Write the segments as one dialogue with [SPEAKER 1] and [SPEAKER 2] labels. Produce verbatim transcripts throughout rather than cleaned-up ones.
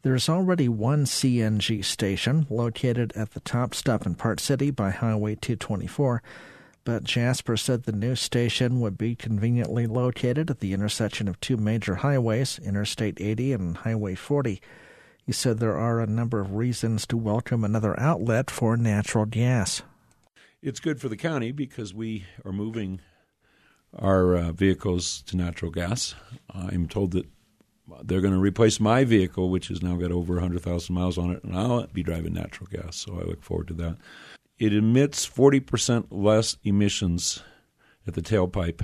[SPEAKER 1] There's already one C N G station located at the top stop in Park City by Highway two twenty-four, but Jasper said the new station would be conveniently located at the intersection of two major highways, Interstate eighty and Highway forty. He said there are a number of reasons to welcome another outlet for natural gas.
[SPEAKER 2] It's good for the county because we are moving our uh, vehicles to natural gas. I'm told that they're going to replace my vehicle, which has now got over one hundred thousand miles on it, and I'll be driving natural gas, so I look forward to that. It emits forty percent less emissions at the tailpipe.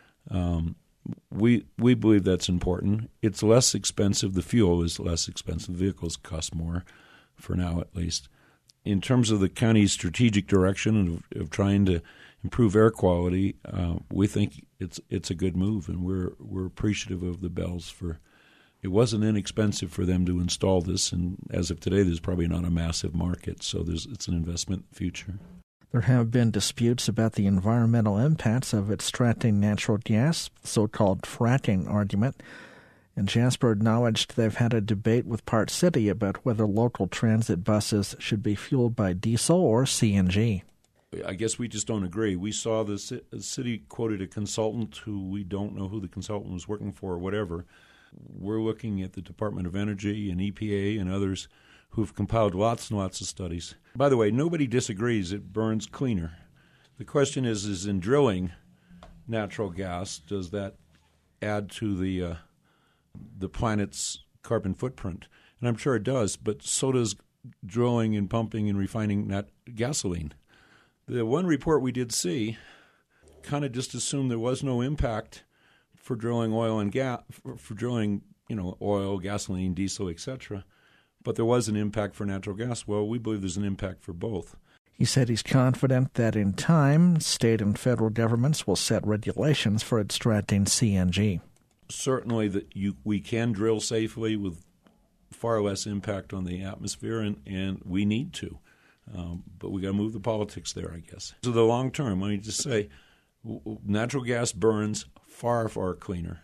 [SPEAKER 2] Um, we we believe that's important. It's less expensive. The fuel is less expensive. Vehicles cost more, for now at least. In terms of the county's strategic direction of, of trying to improve air quality, uh, we think it's it's a good move, and we're we're appreciative of the Bells for. It wasn't inexpensive for them to install this, and as of today, there's probably not a massive market, so there's it's an investment in the future.
[SPEAKER 1] There have been disputes about the environmental impacts of extracting natural gas, the so-called fracking argument, and Jasper acknowledged they've had a debate with Park City about whether local transit buses should be fueled by diesel or C N G.
[SPEAKER 2] I guess we just don't agree. We saw the city quoted a consultant who we don't know who the consultant was working for or whatever. We're looking at the Department of Energy and E P A and others who've compiled lots and lots of studies. By the way, nobody disagrees it burns cleaner. The question is, is in drilling natural gas, does that add to the uh, the planet's carbon footprint? And I'm sure it does, but so does drilling and pumping and refining nat- gasoline. The one report we did see kind of just assumed there was no impact for drilling oil and gas, for, for drilling, you know, oil, gasoline, diesel, et cetera. But there was an impact for natural gas. Well, we believe there's an impact for both.
[SPEAKER 1] He said he's confident that in time, state and federal governments will set regulations for extracting C N G.
[SPEAKER 2] Certainly that you we can drill safely with far less impact on the atmosphere, and, and we need to. Um, but we got to move the politics there, I guess. So the long term, let me just say, w- natural gas burns far, far cleaner.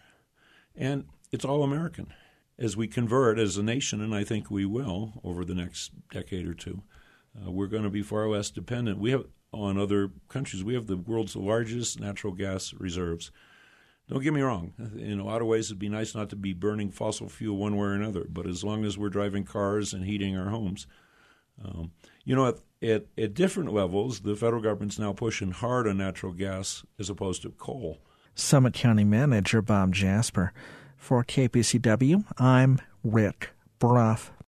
[SPEAKER 2] And it's all American. As we convert as a nation, and I think we will over the next decade or two, uh, we're going to be far less dependent. We have on other countries. We have the world's largest natural gas reserves. Don't get me wrong. In a lot of ways, it'd be nice not to be burning fossil fuel one way or another. But as long as we're driving cars and heating our homes, um, you know, at, at, at different levels, the federal government's now pushing hard on natural gas as opposed to coal.
[SPEAKER 1] Summit County Manager Bob Jasper. For K P C W, I'm Rick Brough.